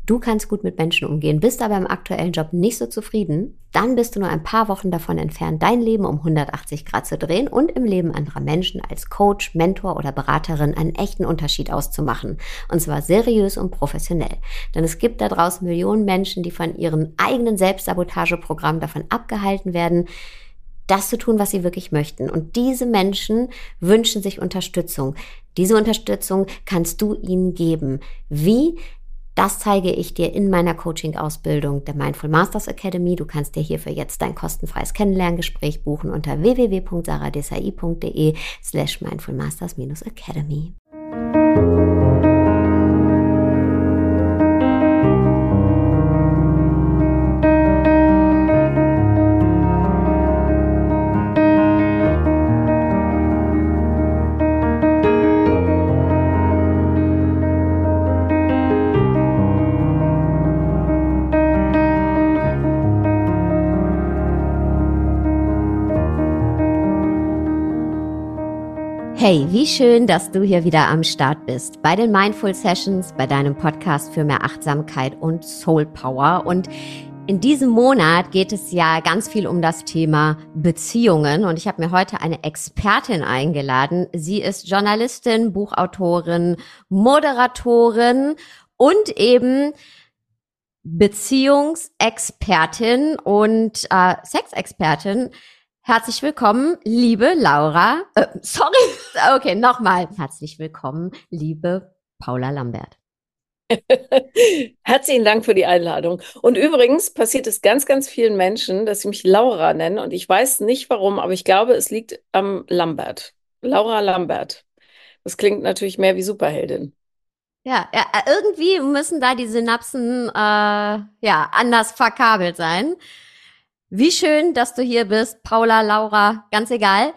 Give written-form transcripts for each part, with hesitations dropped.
Du kannst gut mit Menschen umgehen, bist aber im aktuellen Job nicht so zufrieden, dann bist du nur ein paar Wochen davon entfernt, dein Leben um 180 Grad zu drehen und im Leben anderer Menschen als Coach, Mentor oder Beraterin einen echten Unterschied auszumachen. Und zwar seriös und professionell. Denn es gibt da draußen Millionen Menschen, die von ihren eigenen Selbstsabotageprogrammen davon abgehalten werden, das zu tun, was sie wirklich möchten. Und diese Menschen wünschen sich Unterstützung. Diese Unterstützung kannst du ihnen geben. Wie? Das zeige ich dir in meiner Coaching-Ausbildung der Mindful Masters Academy. Du kannst dir hierfür jetzt dein kostenfreies Kennenlerngespräch buchen unter www.saradesai.de/mindfulmasters-academy. Hey, wie schön, dass du hier wieder am Start bist bei den Mindful Sessions, bei deinem Podcast für mehr Achtsamkeit und Soul Power. Und in diesem Monat geht es ja ganz viel um das Thema Beziehungen. Und ich habe mir heute eine Expertin eingeladen. Sie ist Journalistin, Buchautorin, Moderatorin und eben Beziehungsexpertin und Sexexpertin. Herzlich willkommen, liebe Laura. Okay, nochmal. Herzlich willkommen, liebe Paula Lambert. Herzlichen Dank für die Einladung. Und übrigens passiert es ganz, ganz vielen Menschen, dass sie mich Laura nennen. Und ich weiß nicht warum, aber ich glaube, es liegt am Lambert. Laura Lambert. Das klingt natürlich mehr wie Superheldin. Ja, irgendwie müssen da die Synapsen anders verkabelt sein. Wie schön, dass du hier bist, Paula, Laura, ganz egal.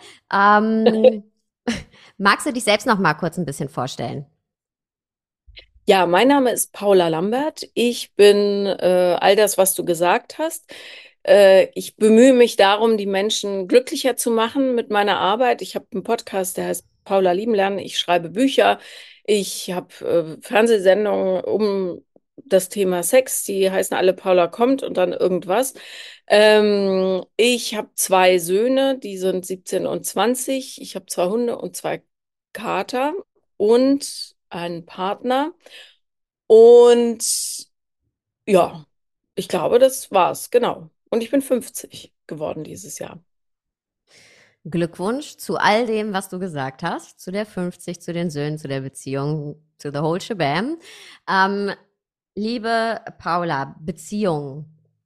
Magst du dich selbst noch mal kurz ein bisschen vorstellen? Ja, mein Name ist Paula Lambert. Ich bin all das, was du gesagt hast. Ich bemühe mich darum, die Menschen glücklicher zu machen mit meiner Arbeit. Ich habe einen Podcast, der heißt Paula lieben lernen. Ich schreibe Bücher. Ich habe Fernsehsendungen um das Thema Sex. Die heißen alle Paula kommt und dann irgendwas. Ich habe zwei Söhne, die sind 17 und 20. Ich habe zwei Hunde und zwei Kater und einen Partner. Und ja, ich glaube, das war's, genau. Und ich bin 50 geworden dieses Jahr. Glückwunsch zu all dem, was du gesagt hast, zu der 50, zu den Söhnen, zu der Beziehung, to the whole shebang. Liebe Paula, Beziehung.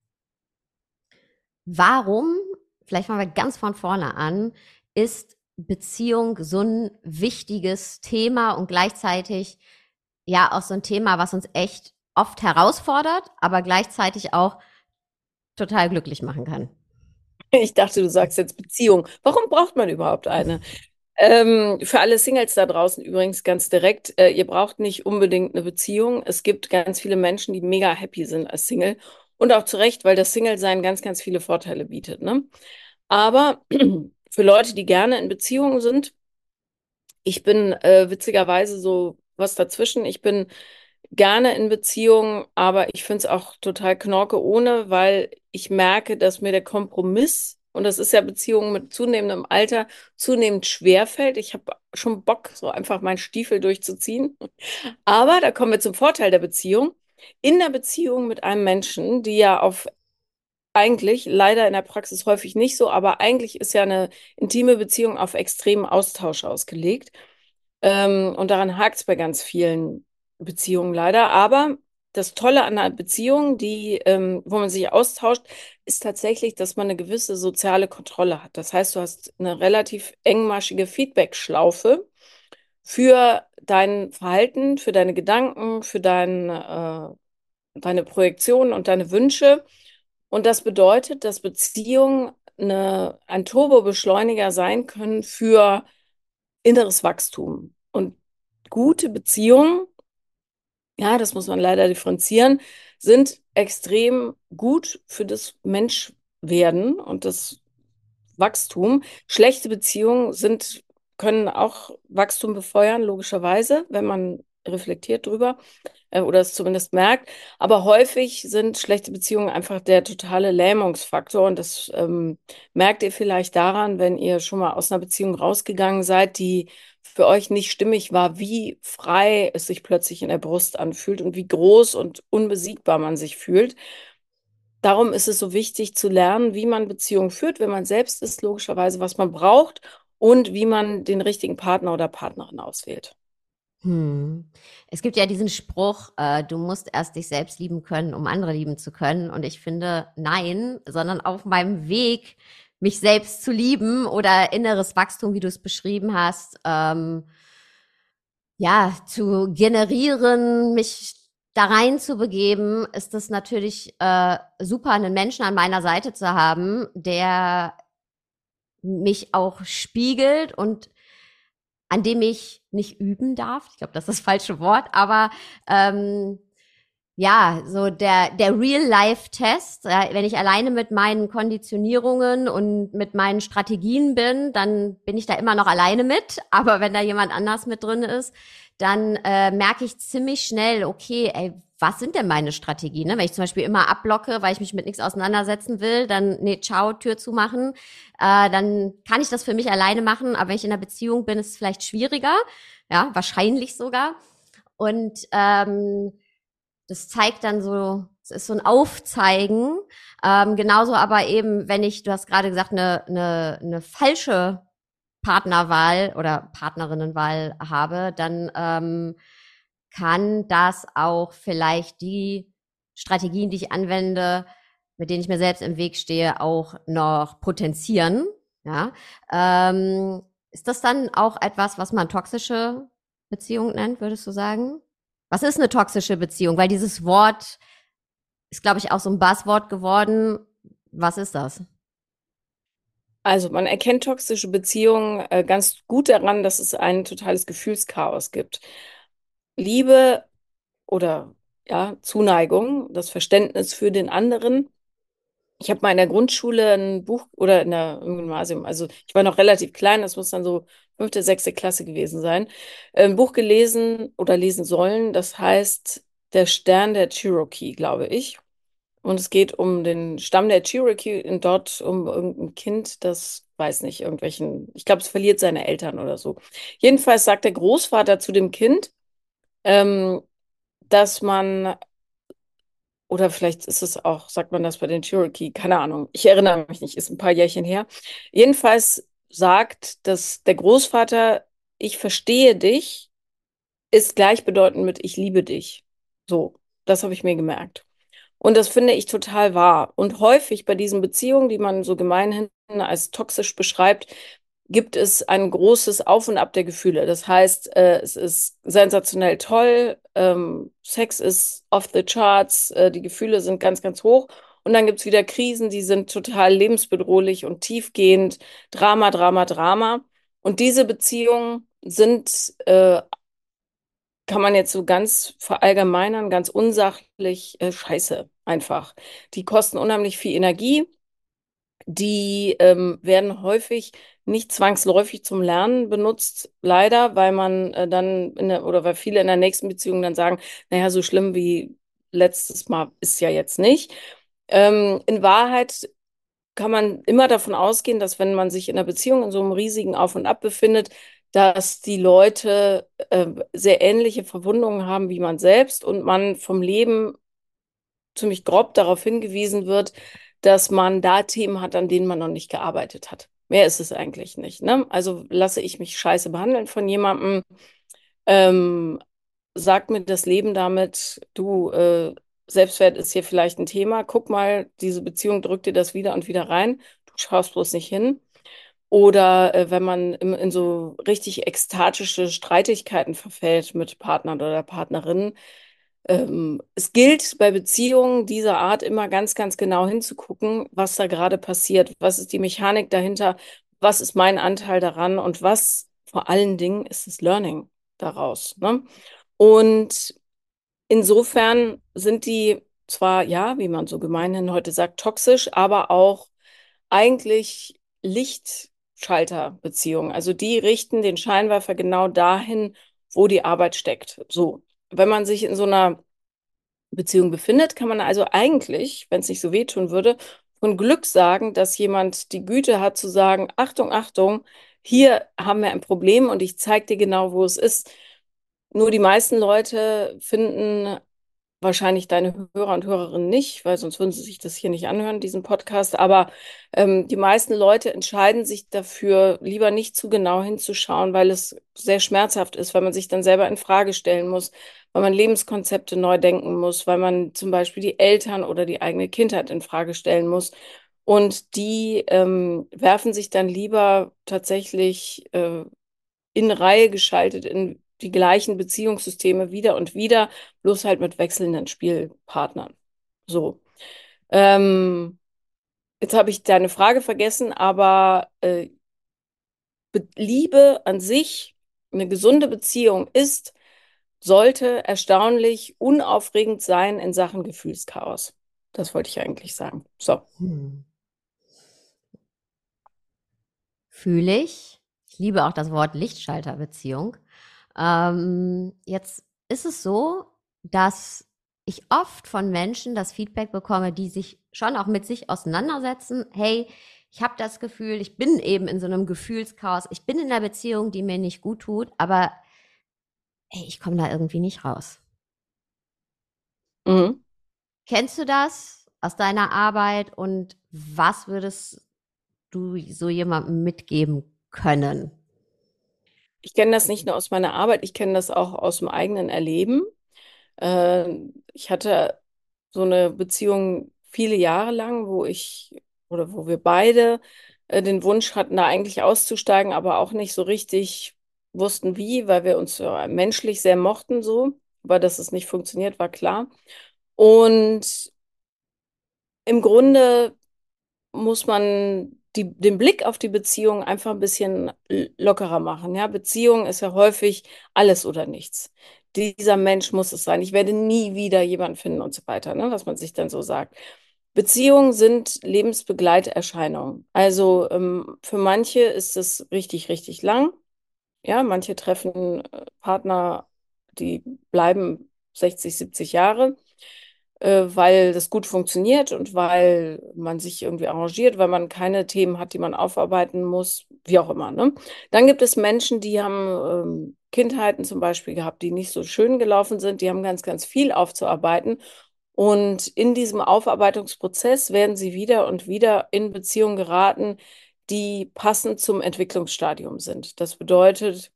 Warum, vielleicht fangen wir ganz von vorne an, ist Beziehung so ein wichtiges Thema und gleichzeitig ja auch so ein Thema, was uns echt oft herausfordert, aber gleichzeitig auch total glücklich machen kann? Ich dachte, du sagst jetzt Beziehung. Warum braucht man überhaupt eine? Für alle Singles da draußen übrigens ganz direkt, ihr braucht nicht unbedingt eine Beziehung. Es gibt ganz viele Menschen, die mega happy sind als Single. Und auch zu Recht, weil das Single-Sein ganz, ganz viele Vorteile bietet, ne? Aber für Leute, die gerne in Beziehungen sind, ich bin witzigerweise so was dazwischen. Ich bin gerne in Beziehungen, aber ich finde es auch total knorke ohne, weil ich merke, dass mir der Kompromiss, und das ist ja Beziehungen mit zunehmendem Alter, zunehmend schwerfällt. Ich habe schon Bock, so einfach meinen Stiefel durchzuziehen. Aber da kommen wir zum Vorteil der Beziehung. In der Beziehung mit einem Menschen, die ja auf eigentlich, leider in der Praxis häufig nicht so, aber eigentlich ist ja eine intime Beziehung auf extremen Austausch ausgelegt. Und daran hakt es bei ganz vielen Beziehungen leider. Aber das Tolle an einer Beziehung, wo man sich austauscht, ist tatsächlich, dass man eine gewisse soziale Kontrolle hat. Das heißt, du hast eine relativ engmaschige Feedback-Schlaufe für dein Verhalten, für deine Gedanken, für deine Projektionen und deine Wünsche. Und das bedeutet, dass Beziehungen ein Turbobeschleuniger sein können für inneres Wachstum. Und gute Beziehungen, ja, das muss man leider differenzieren, sind extrem gut für das Menschwerden und das Wachstum. Schlechte Beziehungen können auch Wachstum befeuern, logischerweise, wenn man reflektiert drüber oder es zumindest merkt. Aber häufig sind schlechte Beziehungen einfach der totale Lähmungsfaktor. Und das merkt ihr vielleicht daran, wenn ihr schon mal aus einer Beziehung rausgegangen seid, die für euch nicht stimmig war, wie frei es sich plötzlich in der Brust anfühlt und wie groß und unbesiegbar man sich fühlt. Darum ist es so wichtig zu lernen, wie man Beziehungen führt, wenn man selbst ist, logischerweise, was man braucht und wie man den richtigen Partner oder Partnerin auswählt. Hm. Es gibt ja diesen Spruch, du musst erst dich selbst lieben können, um andere lieben zu können. Und ich finde, nein, sondern auf meinem Weg, mich selbst zu lieben oder inneres Wachstum, wie du es beschrieben hast, ja, zu generieren, mich da rein zu begeben, ist es natürlich super, einen Menschen an meiner Seite zu haben, der mich auch spiegelt und an dem ich nicht üben darf. Ich glaube, das ist das falsche Wort, aber ja, so der Real-Life-Test, ja, wenn ich alleine mit meinen Konditionierungen und mit meinen Strategien bin, dann bin ich da immer noch alleine mit. Aber wenn da jemand anders mit drin ist, dann merke ich ziemlich schnell, okay, ey, was sind denn meine Strategien? Ne? Wenn ich zum Beispiel immer abblocke, weil ich mich mit nichts auseinandersetzen will, dann, nee, ciao, Tür zumachen, dann kann ich das für mich alleine machen. Aber wenn ich in einer Beziehung bin, ist es vielleicht schwieriger. Ja, wahrscheinlich sogar. Und das zeigt dann so, es ist so ein Aufzeigen. Genauso aber eben, wenn ich, du hast gerade gesagt, eine falsche Partnerwahl oder Partnerinnenwahl habe, dann kann das auch vielleicht die Strategien, die ich anwende, mit denen ich mir selbst im Weg stehe, auch noch potenzieren. Ja, ist das dann auch etwas, was man toxische Beziehung nennt, würdest du sagen? Was ist eine toxische Beziehung? Weil dieses Wort ist, glaube ich, auch so ein Buzzword geworden. Was ist das? Also man erkennt toxische Beziehungen ganz gut daran, dass es ein totales Gefühlschaos gibt. Liebe oder ja, Zuneigung, das Verständnis für den anderen. Ich habe mal in der Grundschule ein Buch oder im Gymnasium, also ich war noch relativ klein, das muss dann so fünfte, sechste Klasse gewesen sein, ein Buch gelesen oder lesen sollen, das heißt Der Stern der Cherokee, glaube ich. Und es geht um den Stamm der Cherokee und dort um irgendein Kind, das weiß nicht, irgendwelchen, ich glaube, es verliert seine Eltern oder so. Jedenfalls sagt der Großvater zu dem Kind, ähm, dass man, oder vielleicht ist es auch, sagt man das bei den Cherokee, keine Ahnung, ich erinnere mich nicht, ist ein paar Jährchen her. Jedenfalls sagt, dass der Großvater, ich verstehe dich, ist gleichbedeutend mit ich liebe dich. So, das habe ich mir gemerkt. Und das finde ich total wahr. Und häufig bei diesen Beziehungen, die man so gemeinhin als toxisch beschreibt, gibt es ein großes Auf und Ab der Gefühle. Das heißt, es ist sensationell toll, Sex ist off the charts, die Gefühle sind ganz, ganz hoch. Und dann gibt es wieder Krisen, die sind total lebensbedrohlich und tiefgehend, Drama, Drama, Drama. Und diese Beziehungen sind kann man jetzt so ganz verallgemeinern, ganz unsachlich, scheiße einfach. Die kosten unheimlich viel Energie, die werden häufig nicht zwangsläufig zum Lernen benutzt, leider, weil man dann oder weil viele in der nächsten Beziehung dann sagen, naja, so schlimm wie letztes Mal ist ja jetzt nicht. In Wahrheit kann man immer davon ausgehen, dass wenn man sich in einer Beziehung in so einem riesigen Auf und Ab befindet, dass die Leute sehr ähnliche Verwundungen haben wie man selbst und man vom Leben ziemlich grob darauf hingewiesen wird, dass man da Themen hat, an denen man noch nicht gearbeitet hat. Mehr ist es eigentlich nicht, ne? Also lasse ich mich scheiße behandeln von jemandem, ähm, sagt mir das Leben damit, du, Selbstwert ist hier vielleicht ein Thema. Guck mal, diese Beziehung drückt dir das wieder und wieder rein. Du schaust bloß nicht hin. Oder wenn man in so richtig ekstatische Streitigkeiten verfällt mit Partnern oder Partnerinnen. Es gilt bei Beziehungen dieser Art immer ganz, ganz genau hinzugucken, was da gerade passiert. Was ist die Mechanik dahinter? Was ist mein Anteil daran? Und was vor allen Dingen ist das Learning daraus, ne? Und insofern sind die zwar, ja, wie man so gemeinhin heute sagt, toxisch, aber auch eigentlich Lichtschalterbeziehungen. Also die richten den Scheinwerfer genau dahin, wo die Arbeit steckt. So, wenn man sich in so einer Beziehung befindet, kann man also eigentlich, wenn es nicht so wehtun würde, von Glück sagen, dass jemand die Güte hat zu sagen, Achtung, Achtung, hier haben wir ein Problem und ich zeige dir genau, wo es ist. Nur die meisten Leute finden wahrscheinlich deine Hörer und Hörerinnen nicht, weil sonst würden sie sich das hier nicht anhören, diesen Podcast. Aber die meisten Leute entscheiden sich dafür, lieber nicht zu genau hinzuschauen, weil es sehr schmerzhaft ist, weil man sich dann selber in Frage stellen muss, weil man Lebenskonzepte neu denken muss, weil man zum Beispiel die Eltern oder die eigene Kindheit in Frage stellen muss. Und die werfen sich dann lieber tatsächlich in Reihe geschaltet in die gleichen Beziehungssysteme wieder und wieder, bloß halt mit wechselnden Spielpartnern. So. Ähm, Jetzt habe ich deine Frage vergessen, aber Liebe an sich, eine gesunde Beziehung ist, sollte erstaunlich unaufregend sein in Sachen Gefühlschaos. Das wollte ich eigentlich sagen. So. Hm. Fühle ich. Ich liebe auch das Wort Lichtschalterbeziehung. Jetzt ist es so, dass ich oft von Menschen das Feedback bekomme, die sich schon auch mit sich auseinandersetzen. Hey, ich habe das Gefühl, ich bin eben in so einem Gefühlschaos. Ich bin in einer Beziehung, die mir nicht gut tut, aber hey, ich komme da irgendwie nicht raus. Mhm. Kennst du das aus deiner Arbeit und was würdest du so jemandem mitgeben können? Ich kenne das nicht nur aus meiner Arbeit, ich kenne das auch aus dem eigenen Erleben. Ich hatte so eine Beziehung viele Jahre lang, wo ich oder wo wir beide den Wunsch hatten, da eigentlich auszusteigen, aber auch nicht so richtig wussten wie, weil wir uns menschlich sehr mochten so. Aber dass es nicht funktioniert, war klar. Und im Grunde muss man den Blick auf die Beziehung einfach ein bisschen lockerer machen. Ja, Beziehung ist ja häufig alles oder nichts. Dieser Mensch muss es sein. Ich werde nie wieder jemanden finden und so weiter, ne, was man sich dann so sagt. Beziehungen sind Lebensbegleiterscheinungen. Also für manche ist es richtig, richtig lang. Ja, manche treffen Partner, die bleiben 60, 70 Jahre, weil das gut funktioniert und weil man sich irgendwie arrangiert, weil man keine Themen hat, die man aufarbeiten muss, wie auch immer, ne? Dann gibt es Menschen, die haben Kindheiten zum Beispiel gehabt, die nicht so schön gelaufen sind, die haben ganz, ganz viel aufzuarbeiten. Und in diesem Aufarbeitungsprozess werden sie wieder und wieder in Beziehungen geraten, die passend zum Entwicklungsstadium sind. Das bedeutet,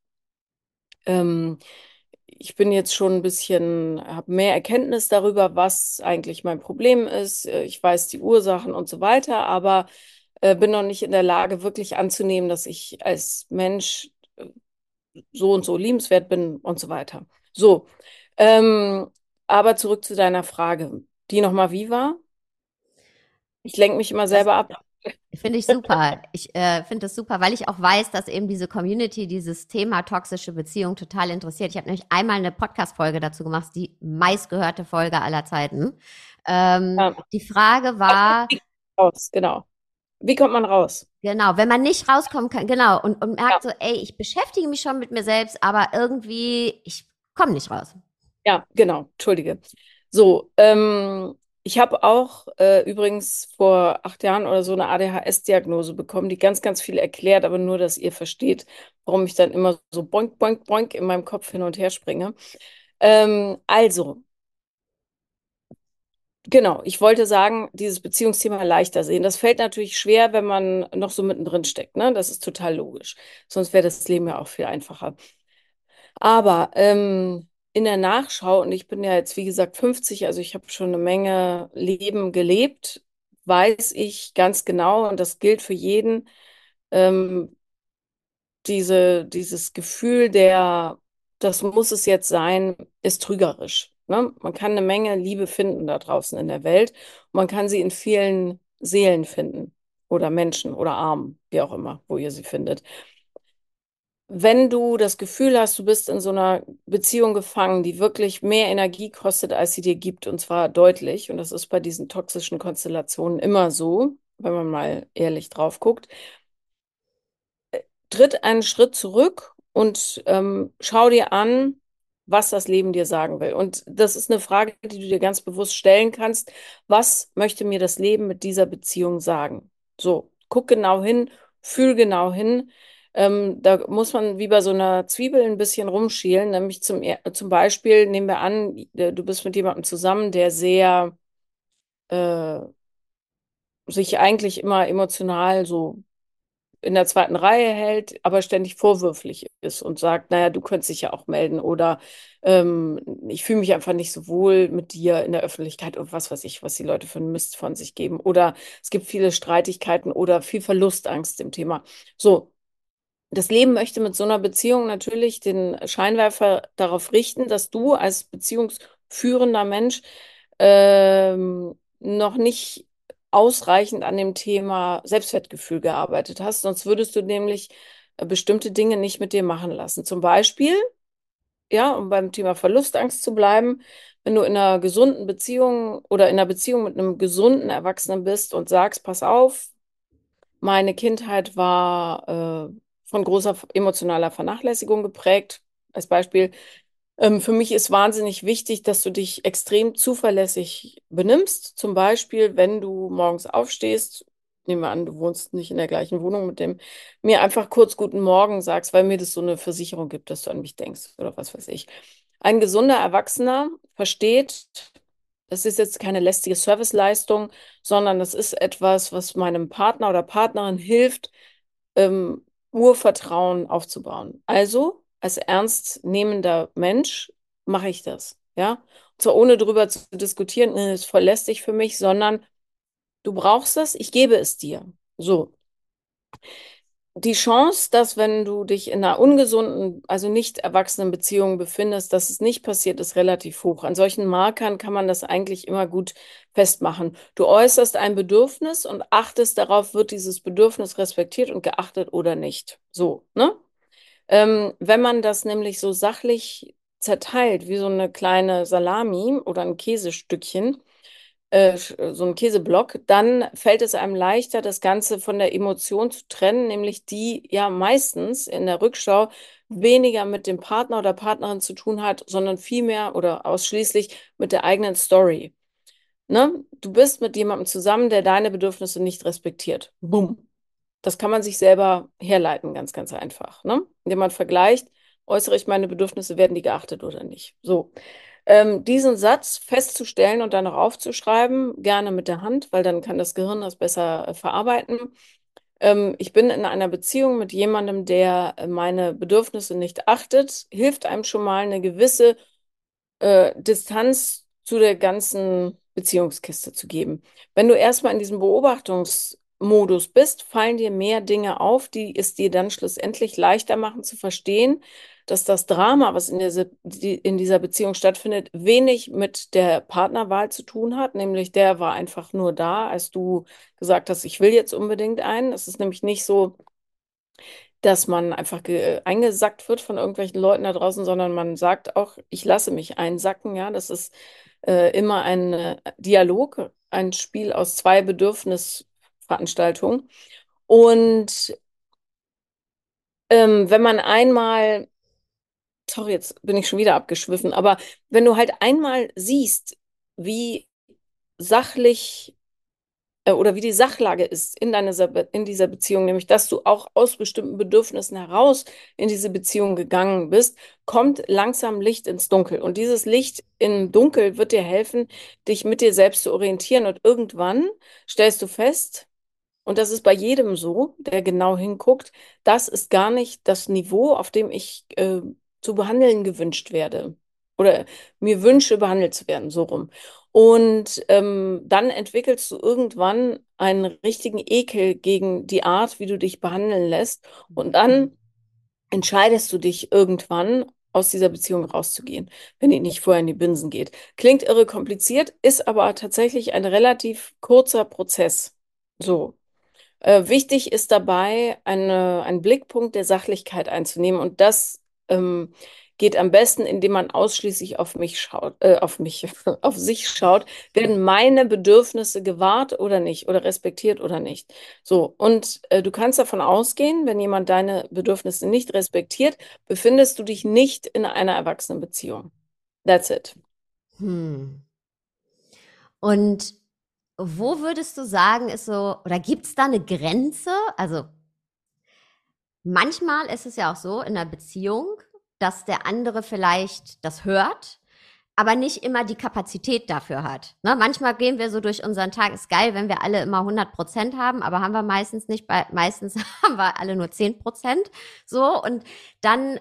ähm, ich bin jetzt schon ein bisschen, habe mehr Erkenntnis darüber, was eigentlich mein Problem ist. Ich weiß die Ursachen und so weiter, aber bin noch nicht in der Lage, wirklich anzunehmen, dass ich als Mensch so und so liebenswert bin und so weiter. So, ähm, aber zurück zu deiner Frage. Die nochmal wie war? Ich lenke mich immer Das selber ab. finde ich super. Ich finde das super, weil ich auch weiß, dass eben diese Community dieses Thema toxische Beziehung total interessiert. Ich habe nämlich einmal eine Podcast-Folge dazu gemacht, die meistgehörte Folge aller Zeiten. Ja, Die Frage aber war, wie raus, genau. Wie kommt man raus? genau, wenn man nicht rauskommen kann, genau, und Ja. merkt so, ey, ich beschäftige mich schon mit mir selbst, aber irgendwie, ich komme nicht raus. Ja, genau, entschuldige. So, ich habe auch übrigens vor 8 Jahren oder so eine ADHS-Diagnose bekommen, die ganz, ganz viel erklärt, aber nur, dass ihr versteht, warum ich dann immer so boink, boink, boink in meinem Kopf hin und her springe. Also, genau, ich wollte sagen, dieses Beziehungsthema leichter sehen. Das fällt natürlich schwer, wenn man noch so mittendrin steckt, ne? Das ist total logisch. Sonst wäre das Leben ja auch viel einfacher. Aber in der Nachschau, und ich bin ja jetzt, wie gesagt, 50, also ich habe schon eine Menge Leben gelebt, weiß ich ganz genau, und das gilt für jeden, ähm, dieses Gefühl das muss es jetzt sein, ist trügerisch. Ne? Man kann eine Menge Liebe finden da draußen in der Welt. Und man kann sie in vielen Seelen finden oder Menschen oder Armen, wie auch immer, wo ihr sie findet. Wenn du das Gefühl hast, du bist in so einer Beziehung gefangen, die wirklich mehr Energie kostet, als sie dir gibt, und zwar deutlich, und das ist bei diesen toxischen Konstellationen immer so, wenn man mal ehrlich drauf guckt, tritt einen Schritt zurück und schau dir an, was das Leben dir sagen will. Und das ist eine Frage, die du dir ganz bewusst stellen kannst. Was möchte mir das Leben mit dieser Beziehung sagen? So, guck genau hin, fühl genau hin. Da muss man wie bei so einer Zwiebel ein bisschen rumschälen. Nämlich zum Beispiel nehmen wir an, du bist mit jemandem zusammen, der sehr äh, sich eigentlich immer emotional so in der zweiten Reihe hält, aber ständig vorwürflich ist und sagt, naja, du könntest dich ja auch melden oder ich fühle mich einfach nicht so wohl mit dir in der Öffentlichkeit und was weiß ich, was die Leute für einen Mist von sich geben. Oder es gibt viele Streitigkeiten oder viel Verlustangst im Thema. So, das Leben möchte mit so einer Beziehung natürlich den Scheinwerfer darauf richten, dass du als beziehungsführender Mensch noch nicht ausreichend an dem Thema Selbstwertgefühl gearbeitet hast. Sonst würdest du nämlich bestimmte Dinge nicht mit dir machen lassen. Zum Beispiel, ja, um beim Thema Verlustangst zu bleiben, wenn du in einer gesunden Beziehung oder in einer Beziehung mit einem gesunden Erwachsenen bist und sagst, pass auf, meine Kindheit war von großer emotionaler Vernachlässigung geprägt. Als Beispiel, für mich ist wahnsinnig wichtig, dass du dich extrem zuverlässig benimmst. Zum Beispiel, wenn du morgens aufstehst, nehmen wir an, du wohnst nicht in der gleichen Wohnung mit dem, mir einfach kurz Guten Morgen sagst, weil mir das so eine Versicherung gibt, dass du an mich denkst oder was weiß ich. Ein gesunder Erwachsener versteht, das ist jetzt keine lästige Serviceleistung, sondern das ist etwas, was meinem Partner oder Partnerin hilft, Urvertrauen aufzubauen. Also, als ernstnehmender Mensch mache ich das, ja. Und zwar ohne darüber zu diskutieren, ist voll lästig für mich, sondern du brauchst das, ich gebe es dir. So. Die Chance, dass wenn du dich in einer ungesunden, also nicht erwachsenen Beziehung befindest, dass es nicht passiert, ist relativ hoch. An solchen Markern kann man das eigentlich immer gut festmachen. Du äußerst ein Bedürfnis und achtest darauf, wird dieses Bedürfnis respektiert und geachtet oder nicht. So, ne? Wenn man das nämlich so sachlich zerteilt, wie so eine kleine Salami oder ein Käsestückchen, so ein Käseblock, dann fällt es einem leichter, das Ganze von der Emotion zu trennen, nämlich die ja meistens in der Rückschau weniger mit dem Partner oder Partnerin zu tun hat, sondern vielmehr oder ausschließlich mit der eigenen Story. Ne? Du bist mit jemandem zusammen, der deine Bedürfnisse nicht respektiert. Bumm. Das kann man sich selber herleiten, ganz, ganz einfach. Ne? Indem man vergleicht, äußere ich meine Bedürfnisse, werden die geachtet oder nicht. So. Diesen Satz festzustellen und dann noch aufzuschreiben, gerne mit der Hand, weil dann kann das Gehirn das besser verarbeiten. Ich bin in einer Beziehung mit jemandem, der meine Bedürfnisse nicht achtet, hilft einem schon mal eine gewisse Distanz zu der ganzen Beziehungskiste zu geben. Wenn du erstmal in diesem Beobachtungsmodus bist, fallen dir mehr Dinge auf, die es dir dann schlussendlich leichter machen zu verstehen, dass das Drama, was in dieser Beziehung stattfindet, wenig mit der Partnerwahl zu tun hat, nämlich der war einfach nur da, als du gesagt hast, ich will jetzt unbedingt einen. Es ist nämlich nicht so, dass man einfach eingesackt wird von irgendwelchen Leuten da draußen, sondern man sagt auch, ich lasse mich einsacken. Ja, das ist immer ein Dialog, ein Spiel aus zwei Bedürfnisveranstaltungen. Und wenn man einmal, sorry, jetzt bin ich schon wieder abgeschwiffen, aber wenn du halt einmal siehst, wie sachlich oder wie die Sachlage ist in dieser Beziehung, nämlich dass du auch aus bestimmten Bedürfnissen heraus in diese Beziehung gegangen bist, kommt langsam Licht ins Dunkel. Und dieses Licht im Dunkel wird dir helfen, dich mit dir selbst zu orientieren. Und irgendwann stellst du fest, und das ist bei jedem so, der genau hinguckt, das ist gar nicht das Niveau, auf dem ich zu behandeln gewünscht werde oder mir wünsche, behandelt zu werden, so rum. Und dann entwickelst du irgendwann einen richtigen Ekel gegen die Art, wie du dich behandeln lässt. Und dann entscheidest du dich irgendwann, aus dieser Beziehung rauszugehen, wenn die nicht vorher in die Binsen geht. Klingt irre kompliziert, ist aber tatsächlich ein relativ kurzer Prozess. So. Wichtig ist dabei, einen Blickpunkt der Sachlichkeit einzunehmen. Und das geht am besten, indem man ausschließlich auf mich schaut, auf sich schaut. Werden meine Bedürfnisse gewahrt oder nicht oder respektiert oder nicht? So, und du kannst davon ausgehen, wenn jemand deine Bedürfnisse nicht respektiert, befindest du dich nicht in einer Erwachsenenbeziehung. That's it. Hm. Und wo würdest du sagen, ist so, oder gibt es da eine Grenze? Also manchmal ist es ja auch so in einer Beziehung, dass der andere vielleicht das hört, aber nicht immer die Kapazität dafür hat. Ne? Manchmal gehen wir so durch unseren Tag, ist geil, wenn wir alle immer 100% haben, aber haben wir meistens nicht, meistens haben wir alle nur 10%. So, und dann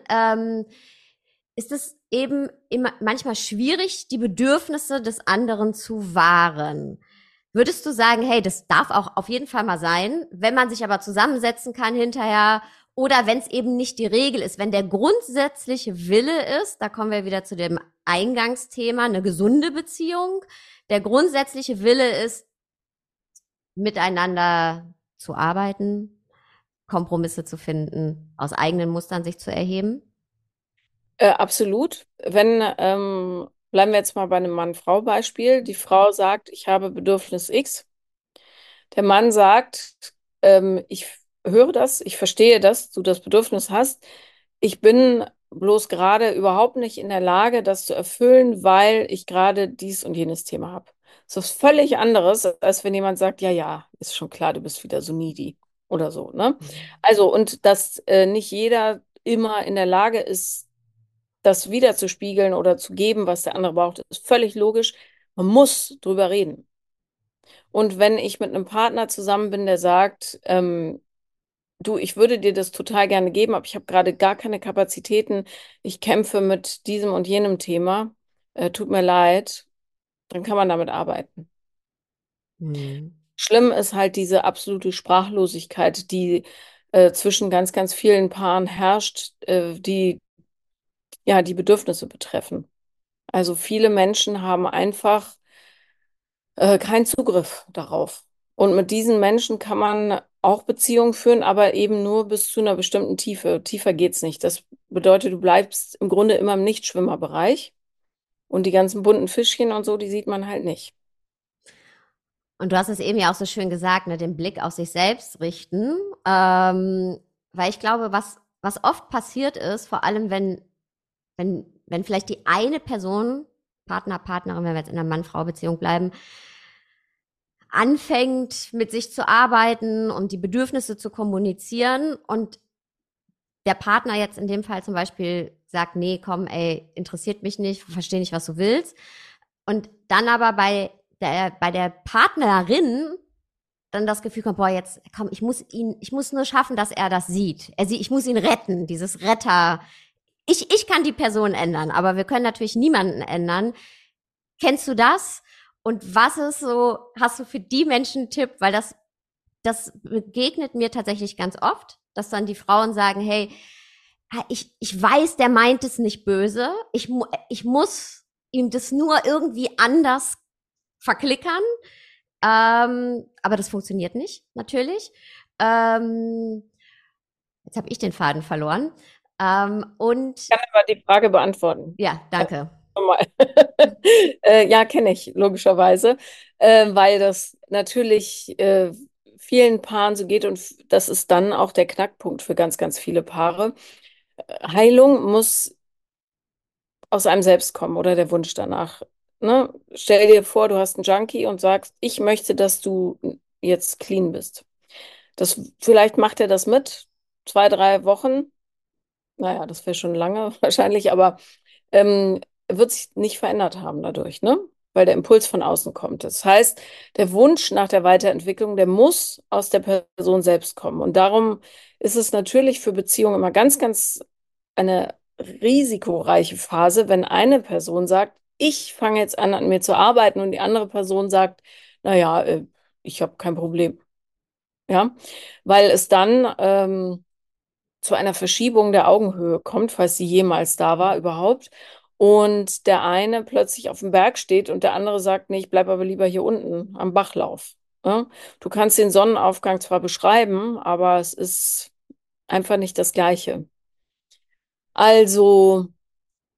ist es eben immer manchmal schwierig, die Bedürfnisse des anderen zu wahren. Würdest du sagen, hey, das darf auch auf jeden Fall mal sein, wenn man sich aber zusammensetzen kann hinterher oder wenn es eben nicht die Regel ist, wenn der grundsätzliche Wille ist, da kommen wir wieder zu dem Eingangsthema, eine gesunde Beziehung, der grundsätzliche Wille ist, miteinander zu arbeiten, Kompromisse zu finden, aus eigenen Mustern sich zu erheben? Absolut. Wenn, bleiben wir jetzt mal bei einem Mann-Frau-Beispiel. Die Frau sagt, ich habe Bedürfnis X. Der Mann sagt, ich höre das, ich verstehe, dass du das Bedürfnis hast. Ich bin bloß gerade überhaupt nicht in der Lage, das zu erfüllen, weil ich gerade dies und jenes Thema habe. Das ist was völlig anderes, als wenn jemand sagt, ja, ja, ist schon klar, du bist wieder so needy oder so, ne? Also, und dass nicht jeder immer in der Lage ist, das wiederzuspiegeln oder zu geben, was der andere braucht, ist völlig logisch. Man muss drüber reden. Und wenn ich mit einem Partner zusammen bin, der sagt, du, ich würde dir das total gerne geben, aber ich habe gerade gar keine Kapazitäten, ich kämpfe mit diesem und jenem Thema, tut mir leid, dann kann man damit arbeiten. Hm. Schlimm ist halt diese absolute Sprachlosigkeit, die zwischen ganz, ganz vielen Paaren herrscht, die ja die Bedürfnisse betreffen. Also viele Menschen haben einfach keinen Zugriff darauf. Und mit diesen Menschen kann man auch Beziehungen führen, aber eben nur bis zu einer bestimmten Tiefe. Tiefer geht's nicht. Das bedeutet, du bleibst im Grunde immer im Nichtschwimmerbereich und die ganzen bunten Fischchen und so, die sieht man halt nicht. Und du hast es eben ja auch so schön gesagt, ne, den Blick auf sich selbst richten. Weil ich glaube, was oft passiert ist, vor allem wenn vielleicht die eine Person, Partner, Partnerin, wenn wir jetzt in einer Mann-Frau-Beziehung bleiben, anfängt, mit sich zu arbeiten und die Bedürfnisse zu kommunizieren und der Partner jetzt in dem Fall zum Beispiel sagt, nee, komm, ey, interessiert mich nicht, verstehe nicht, was du willst. Und dann aber bei der Partnerin dann das Gefühl kommt, boah, jetzt, komm, ich muss nur schaffen, dass er das sieht. Ich muss ihn retten, dieses Retter. Ich kann die Person ändern, aber wir können natürlich niemanden ändern. Kennst du das? Und was ist so, hast du für die Menschen einen Tipp? Weil das begegnet mir tatsächlich ganz oft, dass dann die Frauen sagen, hey, ich weiß, der meint es nicht böse. Ich muss ihm das nur irgendwie anders verklickern. Aber das funktioniert nicht, natürlich. Jetzt habe ich den Faden verloren. Und Ich kann aber die Frage beantworten. ja, danke. Mal. Ja, kenne ich, logischerweise, weil das natürlich vielen Paaren so geht und das ist dann auch der Knackpunkt für ganz, ganz viele Paare. Heilung muss aus einem selbst kommen oder der Wunsch danach. Ne? Stell dir vor, du hast einen Junkie und sagst, ich möchte, dass du jetzt clean bist. Vielleicht macht er das mit, 2, 3 Wochen. Naja, das wäre schon lange wahrscheinlich, aber ähm, wird sich nicht verändert haben dadurch, ne? Weil der Impuls von außen kommt. Das heißt, der Wunsch nach der Weiterentwicklung, der muss aus der Person selbst kommen. Und darum ist es natürlich für Beziehungen immer ganz, ganz eine risikoreiche Phase, wenn eine Person sagt, ich fange jetzt an mir zu arbeiten und die andere Person sagt, naja, ich habe kein Problem. Ja, weil es dann zu einer Verschiebung der Augenhöhe kommt, falls sie jemals da war überhaupt. Und der eine plötzlich auf dem Berg steht und der andere sagt, nee, ich bleib aber lieber hier unten am Bachlauf. Ja? Du kannst den Sonnenaufgang zwar beschreiben, aber es ist einfach nicht das Gleiche. Also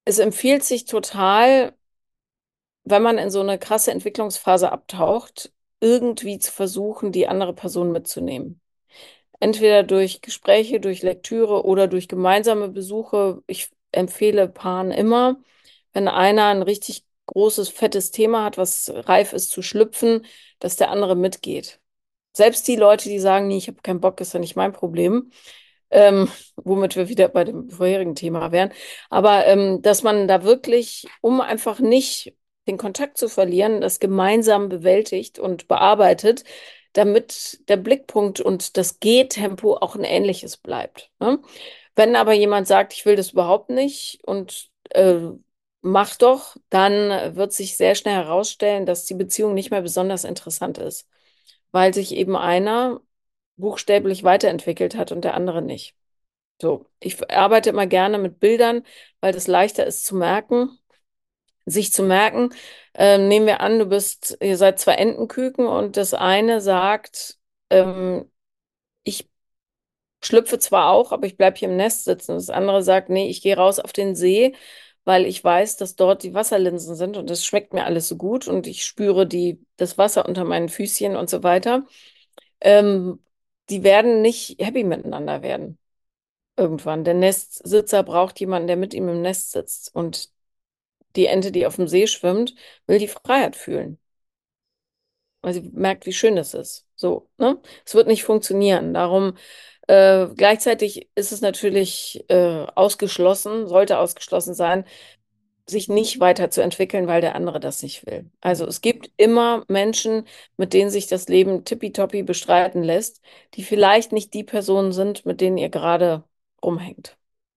Es empfiehlt sich total, wenn man in so eine krasse Entwicklungsphase abtaucht, irgendwie zu versuchen, die andere Person mitzunehmen. Entweder durch Gespräche, durch Lektüre oder durch gemeinsame Besuche. Ich empfehle Paaren immer, wenn einer ein richtig großes, fettes Thema hat, was reif ist zu schlüpfen, dass der andere mitgeht. Selbst die Leute, die sagen, nee, ich habe keinen Bock, ist ja nicht mein Problem, womit wir wieder bei dem vorherigen Thema wären. Aber dass man da wirklich, um einfach nicht den Kontakt zu verlieren, das gemeinsam bewältigt und bearbeitet, damit der Blickpunkt und das Gehtempo auch ein ähnliches bleibt. Ne? Wenn aber jemand sagt, ich will das überhaupt nicht und mach doch, dann wird sich sehr schnell herausstellen, dass die Beziehung nicht mehr besonders interessant ist, weil sich eben einer buchstäblich weiterentwickelt hat und der andere nicht. So, ich arbeite immer gerne mit Bildern, weil das leichter ist zu merken, sich zu merken. Nehmen wir an, ihr seid zwei Entenküken und das eine sagt, ich schlüpfe zwar auch, aber ich bleibe hier im Nest sitzen. Das andere sagt, nee, ich gehe raus auf den See, weil ich weiß, dass dort die Wasserlinsen sind und das schmeckt mir alles so gut und ich spüre das Wasser unter meinen Füßchen und so weiter. Ähm, Die werden nicht happy miteinander werden. Irgendwann. Der Nestsitzer braucht jemanden, der mit ihm im Nest sitzt. Und die Ente, die auf dem See schwimmt, will die Freiheit fühlen. Weil sie merkt, wie schön es ist. So, ne? Es wird nicht funktionieren. Darum, gleichzeitig ist es natürlich ausgeschlossen, sollte ausgeschlossen sein, sich nicht weiterzuentwickeln, weil der andere das nicht will. Also es gibt immer Menschen, mit denen sich das Leben tippitoppi bestreiten lässt, die vielleicht nicht die Personen sind, mit denen ihr gerade rumhängt.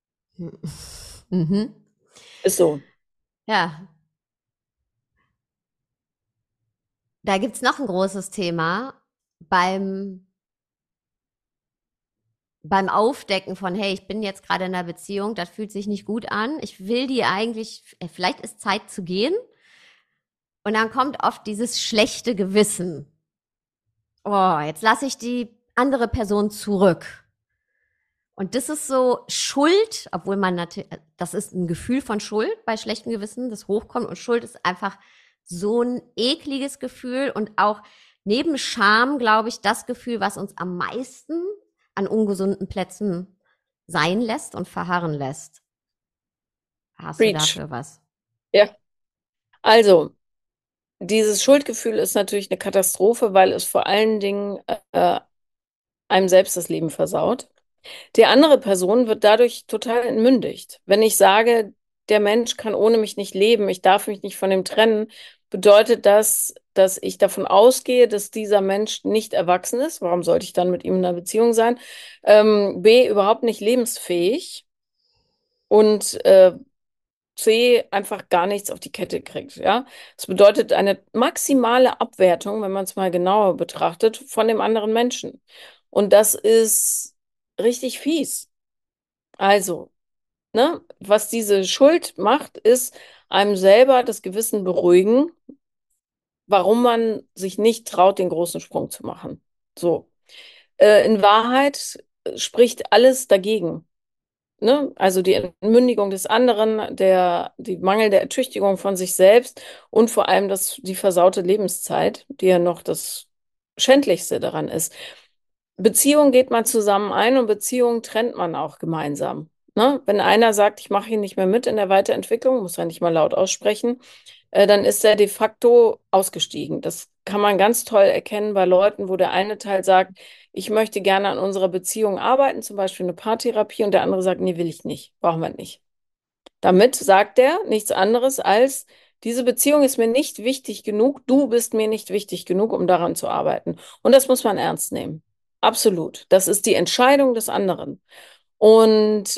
Mhm. Ist so. Ja, da gibt's noch ein großes Thema beim, beim Aufdecken von, hey, ich bin jetzt gerade in einer Beziehung, das fühlt sich nicht gut an. Ich will die eigentlich, vielleicht ist Zeit zu gehen. Und dann kommt oft dieses schlechte Gewissen. Oh, jetzt lasse ich die andere Person zurück. Und das ist so Schuld, obwohl man natürlich, das ist ein Gefühl von Schuld bei schlechtem Gewissen, das hochkommt. Und Schuld ist einfach so ein ekliges Gefühl und auch neben Scham, glaube ich, das Gefühl, was uns am meisten an ungesunden Plätzen sein lässt und verharren lässt. Hast du Preach. dafür was? Ja. Also, dieses Schuldgefühl ist natürlich eine Katastrophe, weil es vor allen Dingen einem selbst das Leben versaut. Die andere Person wird dadurch total entmündigt. Wenn ich sage, der Mensch kann ohne mich nicht leben, ich darf mich nicht von ihm trennen, bedeutet das, dass ich davon ausgehe, dass dieser Mensch nicht erwachsen ist. Warum sollte ich dann mit ihm in einer Beziehung sein? B, überhaupt nicht lebensfähig und C, einfach gar nichts auf die Kette kriegt, ja. Das bedeutet eine maximale Abwertung, wenn man es mal genauer betrachtet, von dem anderen Menschen. Und das ist richtig fies. Also, ne, was diese Schuld macht, ist einem selber das Gewissen beruhigen, warum man sich nicht traut, den großen Sprung zu machen. So. In Wahrheit spricht alles dagegen. Ne? Also die Entmündigung des anderen, die mangelnde Ertüchtigung von sich selbst und vor allem die versaute Lebenszeit, die ja noch das Schändlichste daran ist. Beziehung geht man zusammen ein und Beziehung trennt man auch gemeinsam. Ne? Wenn einer sagt, ich mache hier nicht mehr mit in der Weiterentwicklung, muss er nicht mal laut aussprechen, dann ist er de facto ausgestiegen. Das kann man ganz toll erkennen bei Leuten, wo der eine Teil sagt, ich möchte gerne an unserer Beziehung arbeiten, zum Beispiel eine Paartherapie, und der andere sagt, nee, will ich nicht, brauchen wir nicht. Damit sagt er nichts anderes als, diese Beziehung ist mir nicht wichtig genug, du bist mir nicht wichtig genug, um daran zu arbeiten. Und das muss man ernst nehmen. Absolut. Das ist die Entscheidung des anderen. Und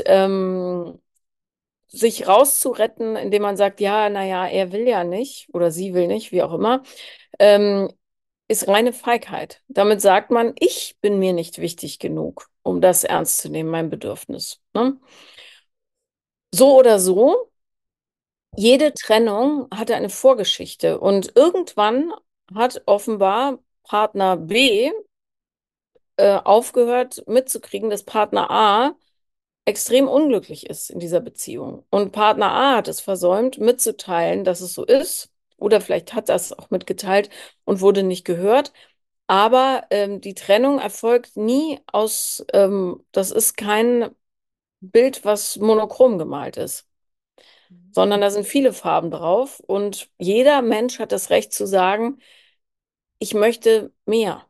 sich rauszuretten, indem man sagt, ja, naja, er will ja nicht oder sie will nicht, wie auch immer, ähm, ist reine Feigheit. Damit sagt man, ich bin mir nicht wichtig genug, um das ernst zu nehmen, mein Bedürfnis. Ne? So oder so, jede Trennung hatte eine Vorgeschichte und irgendwann hat offenbar Partner B aufgehört mitzukriegen, dass Partner A extrem unglücklich ist in dieser Beziehung. Und Partner A hat es versäumt, mitzuteilen, dass es so ist. Oder vielleicht hat er es auch mitgeteilt und wurde nicht gehört. Aber die Trennung erfolgt nie aus, das ist kein Bild, was monochrom gemalt ist, sondern da sind viele Farben drauf. Und jeder Mensch hat das Recht zu sagen, ich möchte mehr.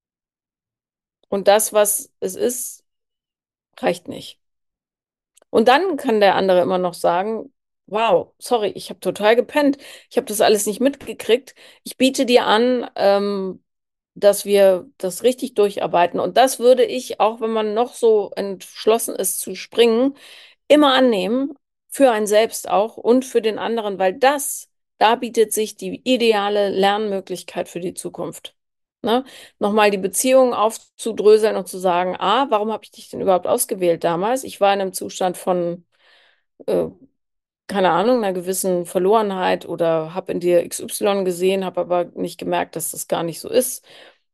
Und das, was es ist, reicht nicht. Und dann kann der andere immer noch sagen, wow, sorry, ich habe total gepennt. Ich habe das alles nicht mitgekriegt. Ich biete dir an, dass wir das richtig durcharbeiten. Und das würde ich, auch wenn man noch so entschlossen ist zu springen, immer annehmen, für einen selbst auch und für den anderen, weil da bietet sich die ideale Lernmöglichkeit für die Zukunft. Ne? Nochmal die Beziehung aufzudröseln und zu sagen, warum habe ich dich denn überhaupt ausgewählt damals? Ich war in einem Zustand von, äh, keine Ahnung, einer gewissen Verlorenheit oder habe in dir XY gesehen, habe aber nicht gemerkt, dass das gar nicht so ist.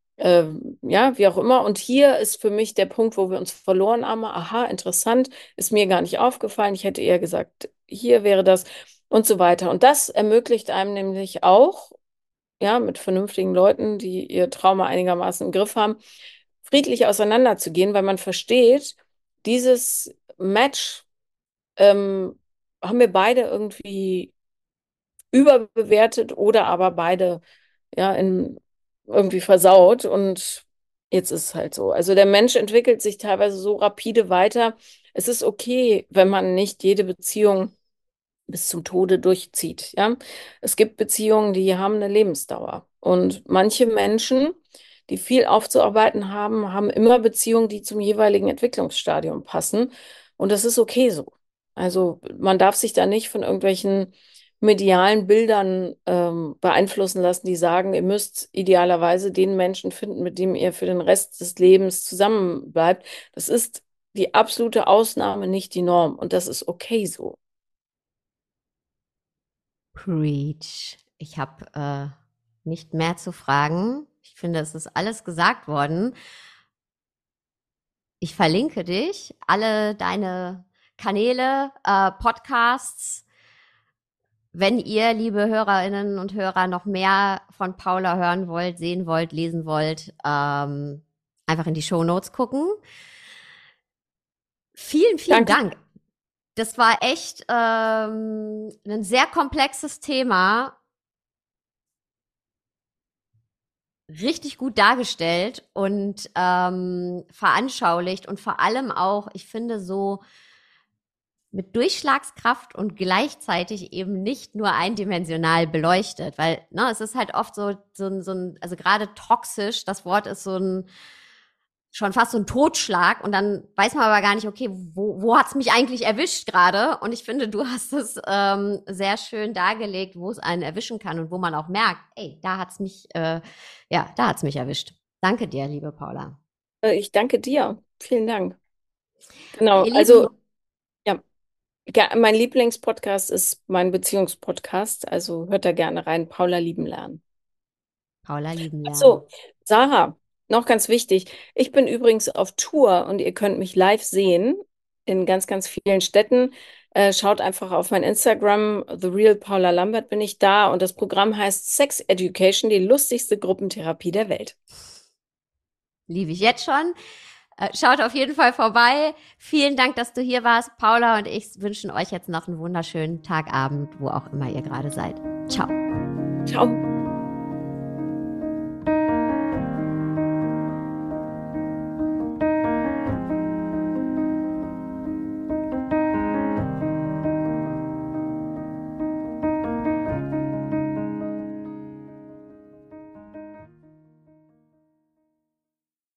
Ja, wie auch immer. Und hier ist für mich der Punkt, wo wir uns verloren haben. Aha, interessant, ist mir gar nicht aufgefallen. Ich hätte eher gesagt, hier wäre das und so weiter. Und das ermöglicht einem nämlich auch, ja, mit vernünftigen Leuten, die ihr Trauma einigermaßen im Griff haben, friedlich auseinanderzugehen, weil man versteht, dieses Match haben wir beide irgendwie überbewertet oder aber beide ja irgendwie versaut und jetzt ist es halt so. Also der Mensch entwickelt sich teilweise so rapide weiter. Es ist okay, wenn man nicht jede Beziehung bis zum Tode durchzieht. Ja, es gibt Beziehungen, die haben eine Lebensdauer und manche Menschen, die viel aufzuarbeiten haben, haben immer Beziehungen, die zum jeweiligen Entwicklungsstadium passen und das ist okay so. Also man darf sich da nicht von irgendwelchen medialen Bildern beeinflussen lassen, die sagen, ihr müsst idealerweise den Menschen finden, mit dem ihr für den Rest des Lebens zusammen bleibt. Das ist die absolute Ausnahme, nicht die Norm und das ist okay so. Preach. Ich habe nicht mehr zu fragen. Ich finde, es ist alles gesagt worden. Ich verlinke dich, alle deine Kanäle, Podcasts. Wenn ihr, liebe Hörerinnen und Hörer, noch mehr von Paula hören wollt, sehen wollt, lesen wollt, einfach in die Shownotes gucken. Vielen, vielen Danke. Dank. Das war echt ein sehr komplexes Thema, richtig gut dargestellt und veranschaulicht und vor allem auch, ich finde, so mit Durchschlagskraft und gleichzeitig eben nicht nur eindimensional beleuchtet, weil es ist halt oft also gerade toxisch, das Wort ist schon fast so ein Totschlag und dann weiß man aber gar nicht, okay, wo hat's mich eigentlich erwischt gerade? Und ich finde, du hast es sehr schön dargelegt, wo es einen erwischen kann und wo man auch merkt, ey, da hat's mich erwischt. Danke dir, liebe Paula. Ich danke dir. Vielen Dank. Genau, Ihr Lieben, also ja, mein Lieblingspodcast ist mein Beziehungspodcast, also hört da gerne rein. Paula lieben lernen. Paula lieben Ach lernen. so, Sarah, noch ganz wichtig. Ich bin übrigens auf Tour und ihr könnt mich live sehen in ganz, ganz vielen Städten. Schaut einfach auf mein Instagram, The Real Paula Lambert bin ich da und das Programm heißt Sex Education, die lustigste Gruppentherapie der Welt. Liebe ich jetzt schon. Schaut auf jeden Fall vorbei. Vielen Dank, dass du hier warst. Paula und ich wünschen euch jetzt noch einen wunderschönen Tagabend, wo auch immer ihr gerade seid. Ciao. Ciao.